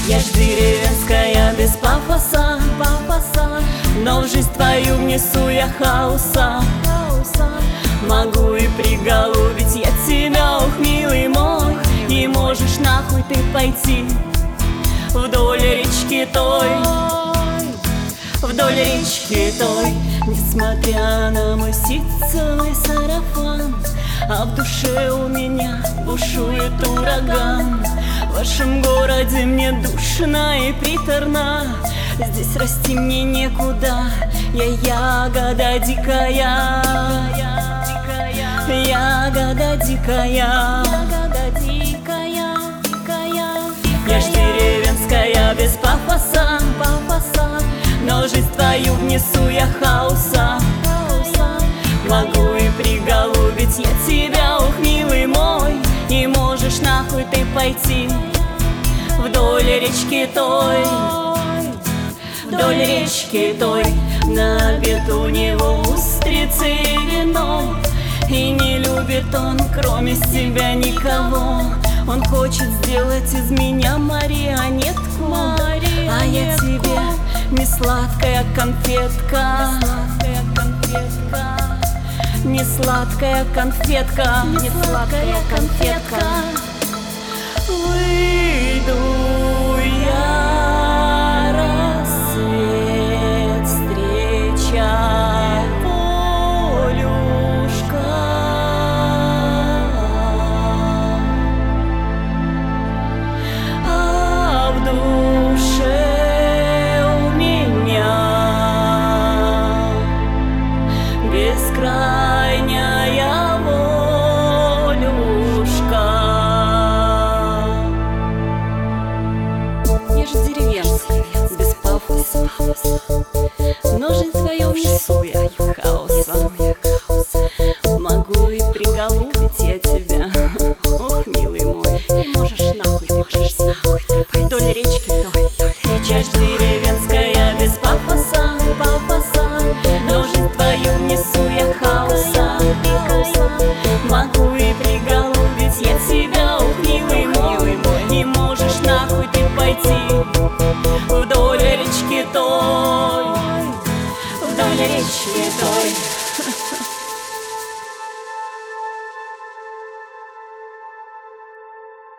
Я ж деревенская без пафоса, но в жизнь твою внесу я хаоса. Могу и приголубить я тебя, ох, милый мой, и можешь нахуй ты пойти вдоль речки той, вдоль речки той. Несмотря на мой ситцевый сарафан, а в душе у меня бушует ураган. В вашем городе мне душно и приторно, здесь расти мне некуда, я ягода дикая, ягода дикая, ягода дикая, дикая. Я ж деревенская без пафоса, но жизнь твою внесу я хаоса. Могу и приголубить я тебя, ох, милый мой, и можешь нахуй ты пойти вдоль речки той, вдоль речки той. На обед у него устрицы и вино, и не любит он кроме себя никого. Он хочет сделать из меня марионетку, а я тебе не сладкая конфетка, не сладкая конфетка, не сладкая конфетка. Выйду я рассвет встречать, Полюшка, а в душе у меня бескрайняя волюшка. Я же деревенская, без пафоса, но жизнь свою внесу я хаоса. Могу и приголубить я тебя, ох, милый мой, и можешь нахуй ты пойти вдоль речки той. Я ж деревенская без пафоса, но жизнь твою внесу я хаоса. Могу и приголубить я тебя, ох, милый мой, и можешь нахуй ты пойти вдоль речки той, вдоль речки той.